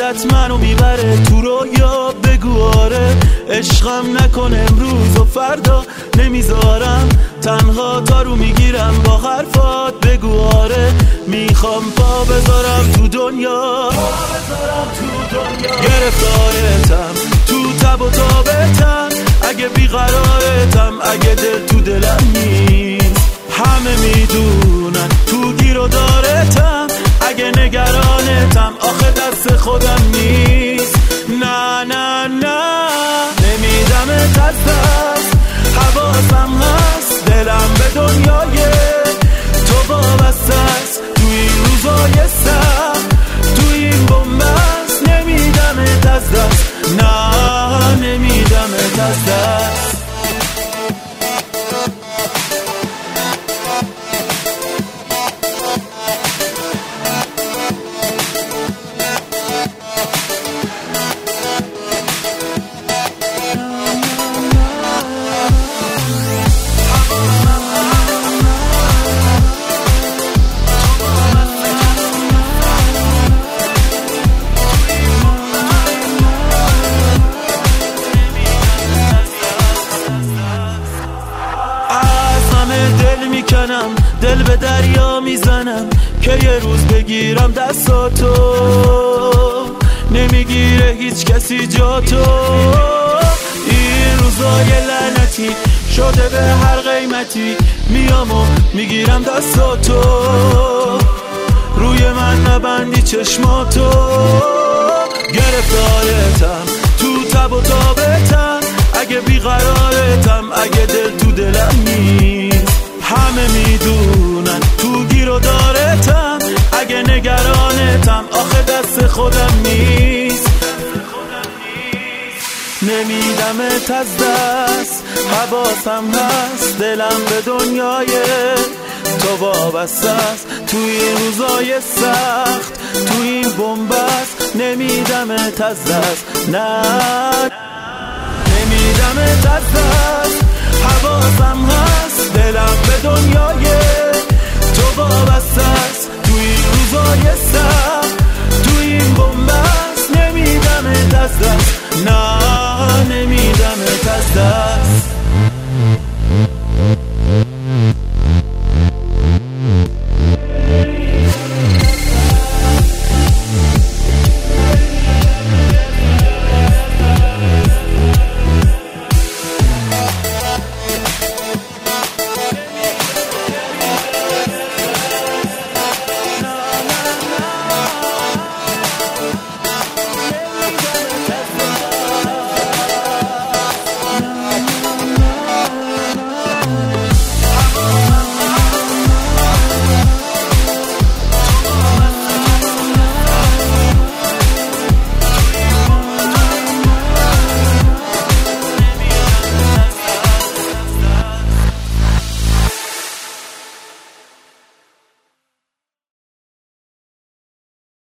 دلت منو میبره تو رویا، بگو آره عشقم نکن امروز و فردا نمیذارم تنها تارو میگیرم با حرفات، بگو آره میخوام پا بذارم تو دنیا، گرفتارتم تو تب و تابتم، اگه بیقرارتم، اگه دل تو دلم نیست، همه میدونن تو گیر و دارتم، اگه نگرانتم آخه دست خودم نیست. نه نه نه نمیدمت از دست، حواسم هست دلم به دنیای تو وابسته است، تو این روزای سخت تو این بومبست، نمیدمت از دست، نه نمیدمت از دست. دل میکنم دل به دریا میزنم که یه روز بگیرم دستاتو، نمیگیره هیچ کسی جاتو، این روزای لعنتی شده به هر قیمتی، میام و میگیرم دستاتو، روی من نبندی چشماتو، گرفتارتم تو تب و تابتم، اگه بیقرارتم، اگه دل تو دلم نیست، همه میدونن تو گیر و دارتم، اگه نگرانتم آخه دست خودم نیست، نمیدمت از دست، حواسم هست دلم به دنیای تو وابسته است، تو این روزای سخت تو این بومبست، نمیدمت از دست، نه نمیدمت از دست،